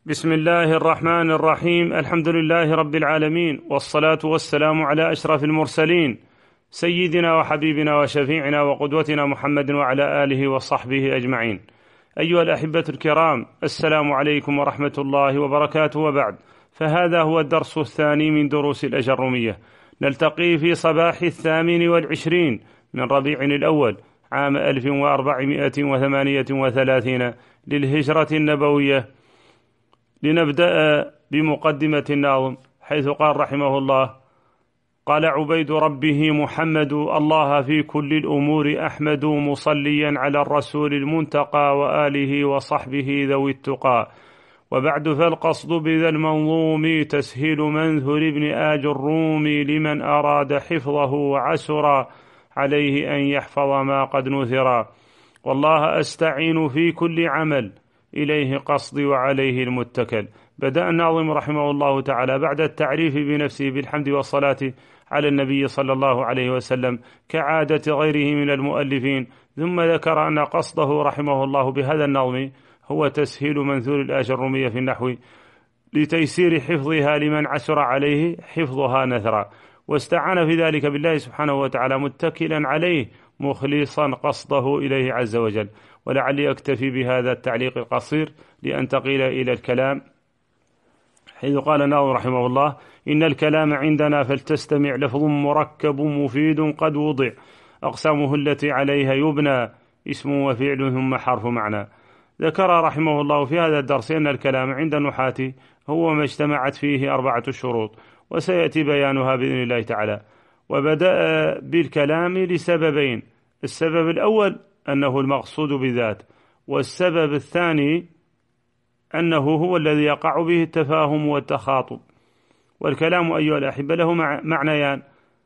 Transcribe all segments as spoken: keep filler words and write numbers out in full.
بسم الله الرحمن الرحيم. الحمد لله رب العالمين، والصلاة والسلام على أشرف المرسلين سيدنا وحبيبنا وشفيعنا وقدوتنا محمد وعلى آله وصحبه أجمعين. أيها الأحبة الكرام، السلام عليكم ورحمة الله وبركاته. وبعد، فهذا هو الدرس الثاني من دروس الأجرومية. نلتقي في صباح الثامن والعشرين من ربيع الأول عام ألف وأربعمائة وثمانية وثلاثين للهجرة النبوية. لنبدأ بمقدمة الناظم، حيث قال رحمه الله: قال عبيد ربه محمد، الله في كل الأمور أحمد، مصليا على الرسول المنتقى وآله وصحبه ذوي التقى. وبعد، فالقصد بذا المنظوم تسهيل منثر ابن آج الروم، لمن أراد حفظه وعسر عليه أن يحفظ ما قد نثر. والله أستعين في كل عمل، إليه قصدي وعليه المتكل. بدأ الناظم رحمه الله تعالى بعد التعريف بنفسه بالحمد والصلاة على النبي صلى الله عليه وسلم كعادة غيره من المؤلفين، ثم ذكر أن قصده رحمه الله بهذا النظم هو تسهيل منثور الآج الرومية في النحو، لتيسير حفظها لمن عسر عليه حفظها نثرا، واستعان في ذلك بالله سبحانه وتعالى متكلا عليه مخلصا قصده إليه عز وجل. ولعلي أكتفي بهذا التعليق القصير لأنتقل إلى الكلام، حيث قال الناظم رحمه الله: إن الكلام عندنا فلتستمع، لفظ مركب مفيد قد وضع، أقسامه التي عليها يبنى، اسم وفعل ثم حرف معنى. ذكر رحمه الله في هذا الدرس أن الكلام عند النحاة هو ما اجتمعت فيه أربعة شروط، وسيأتي بيانها بإذن الله تعالى. وبدأ بالكلام لسببين: السبب الأول أنه المقصود بذات، والسبب الثاني أنه هو الذي يقع به التفاهم والتخاطب. والكلام أيها الأحبة له معنيان،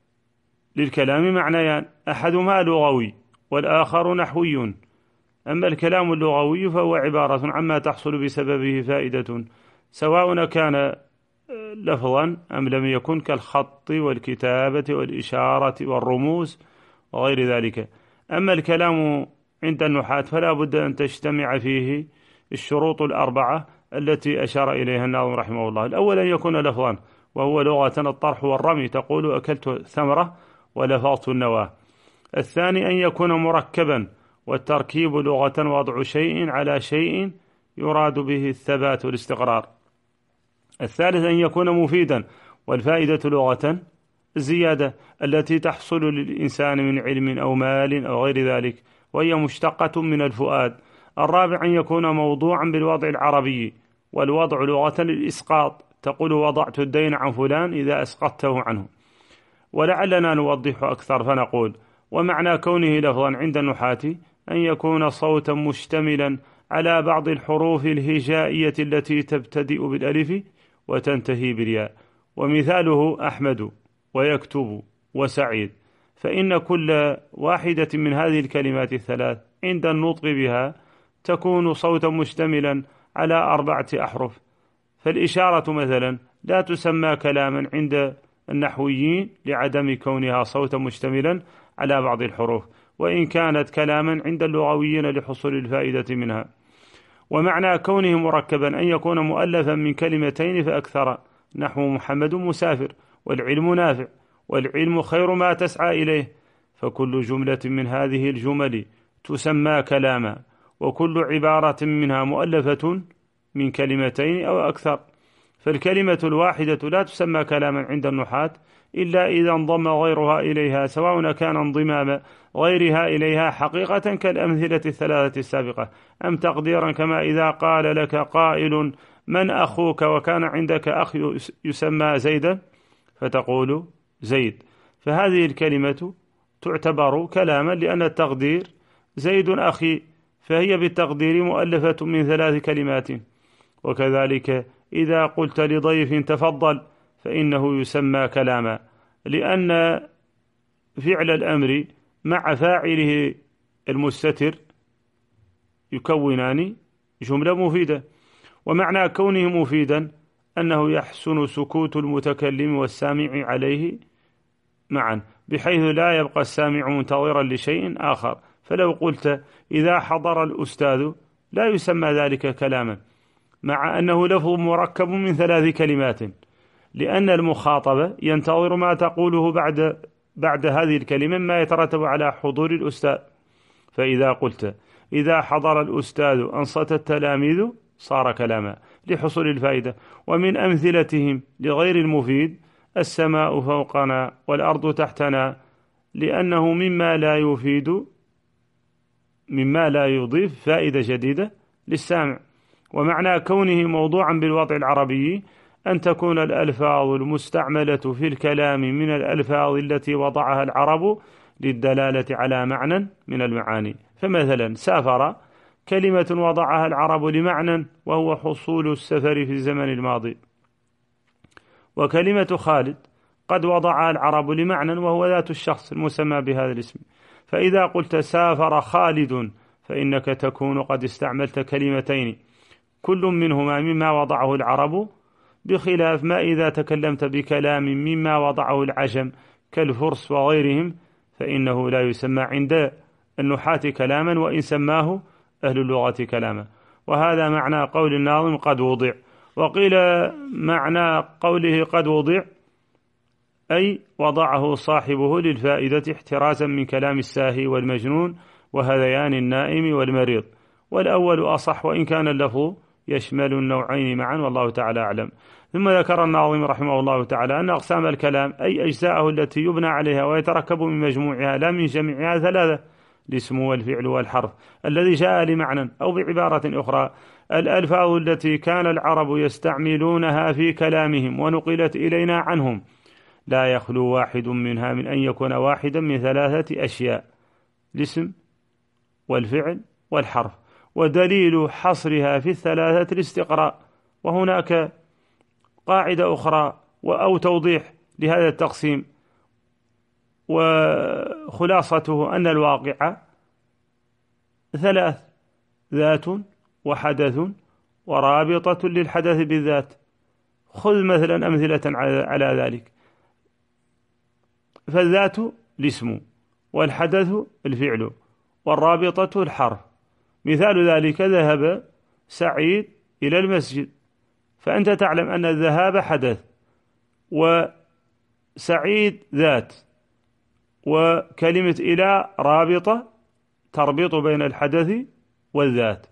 للكلام معنيان، أحدهما لغوي والآخر نحوي. أما الكلام اللغوي فهو عبارة عما تحصل بسببه فائدة، سواء كان لفظا أم لم يكن، كالخط والكتابة والإشارة والرموز وغير ذلك. أما الكلام عند النحاة فلا بد أن تجتمع فيه الشروط الأربعة التي أشار إليها الناظم رحمه الله. الأول أن يكون لفظا، وهو لغة الطرح والرمي، تقول أكلت ثمرة ولفظت النواة. الثاني أن يكون مركبا، والتركيب لغة وضع شيء على شيء يراد به الثبات والاستقرار. الثالث أن يكون مفيدا، والفائدة لغة الزيادة التي تحصل للإنسان من علم أو مال أو غير ذلك، وهي مشتقة من الفؤاد. الرابع أن يكون موضوعا بالوضع العربي، والوضع لغة للإسقاط، تقول وضعت الدين عن فلان إذا أسقطته عنه. ولعلنا نوضح أكثر فنقول: ومعنى كونه لفظا عند النحاة أن يكون صوتا مشتملا على بعض الحروف الهجائية التي تبتدئ بالألف وتنتهي بالياء. ومثاله أحمد ويكتب وسعيد، فإن كل واحدة من هذه الكلمات الثلاث عند النطق بها تكون صوتا مشتملا على أربعة أحرف. فالإشارة مثلا لا تسمى كلاما عند النحويين لعدم كونها صوتا مشتملا على بعض الحروف، وإن كانت كلاما عند اللغويين لحصول الفائدة منها. ومعنى كونه مركبا أن يكون مؤلفا من كلمتين فأكثر، نحو محمد مسافر، والعلم نافع، والعلم خير ما تسعى إليه. فكل جملة من هذه الجمل تسمى كلاما، وكل عبارة منها مؤلفة من كلمتين أو أكثر. فالكلمة الواحدة لا تسمى كلاما عند النحاة إلا إذا انضم غيرها إليها، سواء كان انضمام غيرها إليها حقيقة كالأمثلة الثلاثة السابقة، أم تقديرا، كما إذا قال لك قائل: من أخوك؟ وكان عندك أخ يسمى زيدا فتقول زيد. فهذه الكلمة تعتبر كلاما لأن التقدير زيد أخي، فهي بالتقدير مؤلفة من ثلاث كلمات. وكذلك إذا قلت لضيف تفضل فإنه يسمى كلاما، لأن فعل الأمر مع فاعله المستتر يكونان جملة مفيدة. ومعنى كونه مفيدا أنه يحسن سكوت المتكلم والسامع عليه معا، بحيث لا يبقى السامع منتظرا لشيء آخر. فلو قلت: إذا حضر الأستاذ، لا يسمى ذلك كلاما، مع أنه لفظ مركب من ثلاث كلمات، لأن المخاطب ينتظر ما تقوله بعد بعد هذه الكلمة ما يترتب على حضور الأستاذ. فإذا قلت إذا حضر الأستاذ أنصت التلاميذ صار كلاما لحصول الفائدة. ومن أمثلتهم لغير المفيد السماء فوقنا والأرض تحتنا، لأنه مما لا يفيد مما لا يضيف فائدة جديدة للسامع. ومعنى كونه موضوعا بالوضع العربي أن تكون الألفاظ المستعملة في الكلام من الألفاظ التي وضعها العرب للدلالة على معنى من المعاني. فمثلا سافر كلمة وضعها العرب لمعنى وهو حصول السفر في الزمن الماضي، وكلمة خالد قد وضعها العرب لمعنى وهو ذات الشخص المسمى بهذا الاسم. فإذا قلت سافر خالد فإنك تكون قد استعملت كلمتين كل منهما مما وضعه العرب، بخلاف ما إذا تكلمت بكلام مما وضعه العجم كالفرس وغيرهم فإنه لا يسمى عند النحاة كلاما وإن سماه أهل اللغة كلاما. وهذا معنى قول الناظم قد وضع. وقيل معنى قوله قد وضع أي وضعه صاحبه للفائدة احترازا من كلام الساهي والمجنون وهذيان النائم والمريض، والأول أصح وإن كان اللفظ يشمل النوعين معا والله تعالى أعلم. ثم ذكر الناظم رحمه الله تعالى أن أقسام الكلام أي أجزاءه التي يبنى عليها ويتركب من مجموعها لا من جميعها ثلاثة: الاسم والفعل والحرف الذي جاء لمعنى، أو بعبارة أخرى الألفاظ التي كان العرب يستعملونها في كلامهم ونقلت إلينا عنهم، لا يخلو واحد منها من أن يكون واحدا من ثلاثة أشياء: الاسم والفعل والحرف. ودليل حصرها في الثلاثة الاستقراء. وهناك قاعدة أخرى أو توضيح لهذا التقسيم، وخلاصته أن الواقع ثلاث: ذات وحدث ورابطة للحدث بالذات. خذ مثلا أمثلة على ذلك. فالذات الاسم، والحدث الفعل، والرابطة الحرف. مثال ذلك: ذهب سعيد إلى المسجد، فأنت تعلم أن الذهاب حدث وسعيد ذات، وكلمة إلى رابطة تربط بين الحدث والذات.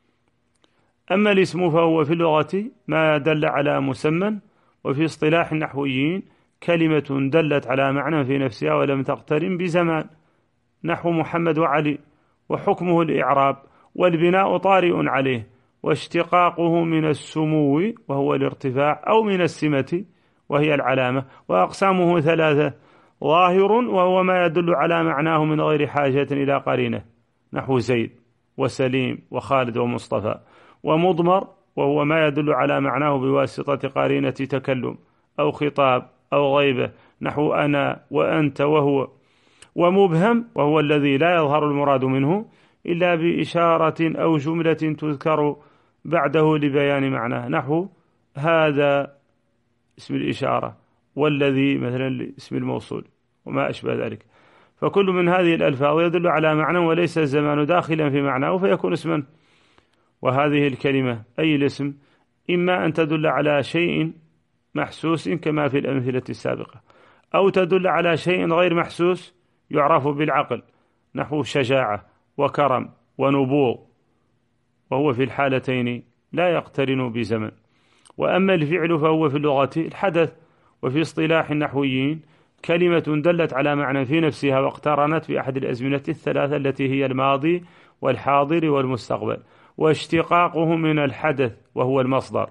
أما الاسم فهو في اللغة ما دل على مسمى، وفي اصطلاح النحويين كلمة دلت على معنى في نفسها ولم تقترن بزمان، نحو محمد وعلي، وحكمه الإعراب، والبناء طارئ عليه، واشتقاقه من السمو وهو الارتفاع، أو من السمة وهي العلامة. وأقسامه ثلاثة: ظاهر وهو ما يدل على معناه من غير حاجة إلى قرينة، نحو زيد وسليم وخالد ومصطفى. ومضمر وهو ما يدل على معناه بواسطة قرينة تكلم أو خطاب أو غيبة، نحو أنا وأنت وهو. ومبهم وهو الذي لا يظهر المراد منه إلا بإشارة أو جملة تذكر بعده لبيان معناه، نحو هذا اسم الإشارة، والذي مثلا اسم الموصول، وما أشبه ذلك. فكل من هذه الألفاظ يدل على معنى وليس الزمان داخلا في معناه فيكون اسما. وهذه الكلمة أي الاسم إما أن تدل على شيء محسوس كما في الأمثلة السابقة، أو تدل على شيء غير محسوس يعرف بالعقل، نحو شجاعة وكرم ونبوغ، وهو في الحالتين لا يقترن بزمن. وأما الفعل فهو في اللغة الحدث، وفي اصطلاح النحويين كلمة دلت على معنى في نفسها واقترنت في أحد الأزمنة الثلاثة التي هي الماضي والحاضر والمستقبل، واشتقاقه من الحدث وهو المصدر،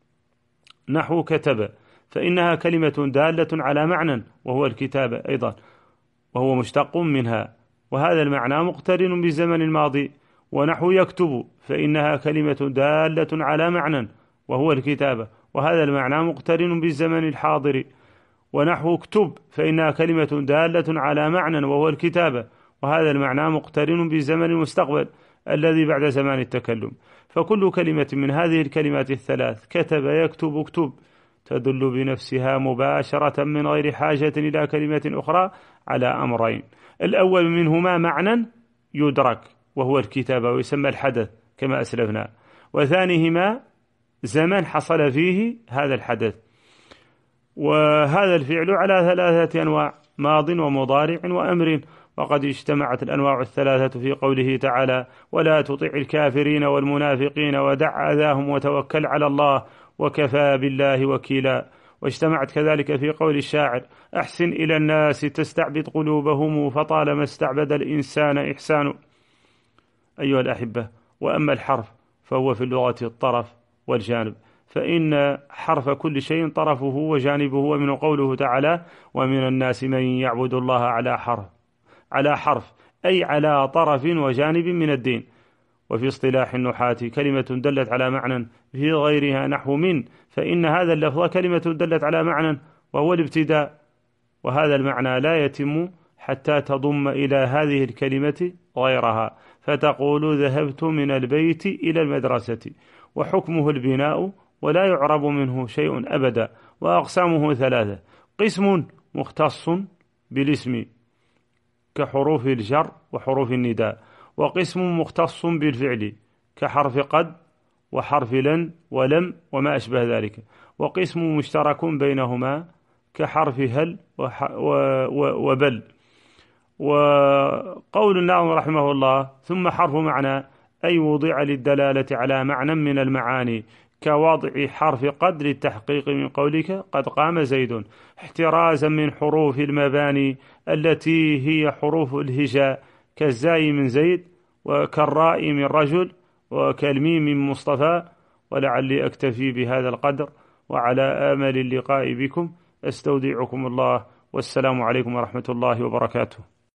نحو كتب، فإنها كلمة دالة على معنى وهو الكتابة أيضا، وهو مشتق منها، وهذا المعنى مقترن بالزمن الماضي. ونحو يكتب، فإنها كلمة دالة على معنى وهو الكتابة، وهذا المعنى مقترن بالزمن الحاضر. ونحو اكتب، فإنها كلمة دالة على معنى وهو الكتابة، وهذا المعنى مقترن بالزمن المستقبل الذي بعد زمان التكلم. فكل كلمة من هذه الكلمات الثلاث كتب يكتب اكتب تدل بنفسها مباشرة من غير حاجة إلى كلمة أخرى على أمرين: الأول منهما معنى يدرك وهو الكتابة ويسمى الحدث كما أسلفنا، وثانيهما زمن حصل فيه هذا الحدث. وهذا الفعل على ثلاثة أنواع: ماض ومضارع وأمر. وقد اجتمعت الأنواع الثلاثة في قوله تعالى: ولا تطع الكافرين والمنافقين ودع أذاهم وتوكل على الله وكفى بالله وكيلا. واجتمعت كذلك في قول الشاعر: أحسن إلى الناس تستعبد قلوبهم فطالما استعبد الإنسان إحسان. أيها الأحبة، وأما الحرف فهو في اللغة الطرف والجانب، فإن حرف كل شيء طرفه وجانبه. ومن قوله تعالى: ومن الناس من يعبد الله على حرف على حرف أي على طرف وجانب من الدين. وفي اصطلاح النحاة كلمة دلت على معنى في غيرها نحو من، فإن هذا اللفظ كلمة دلت على معنى وهو الابتداء، وهذا المعنى لا يتم حتى تضم إلى هذه الكلمة غيرها، فتقول: ذهبت من البيت إلى المدرسة. وحكمه البناء ولا يعرب منه شيء أبدا. وأقسامه ثلاثة: قسم مختص بالاسم كحروف الجر وحروف النداء، وقسم مختص بالفعل كحرف قد وحرف لن ولم وما أشبه ذلك، وقسم مشترك بينهما كحرف هل وبل. وقول الناظم رحمه الله: ثم حرف معنى أي وضع للدلالة على معنى من المعاني، كوضع حرف قد للتحقيق من قولك قد قام زيد، احترازا من حروف المباني التي هي حروف الهجاء كالزاي من زيد وكالراء من رجل وكالميم من مصطفى. ولعلي أكتفي بهذا القدر، وعلى آمل اللقاء بكم. أستودعكم الله، والسلام عليكم ورحمة الله وبركاته.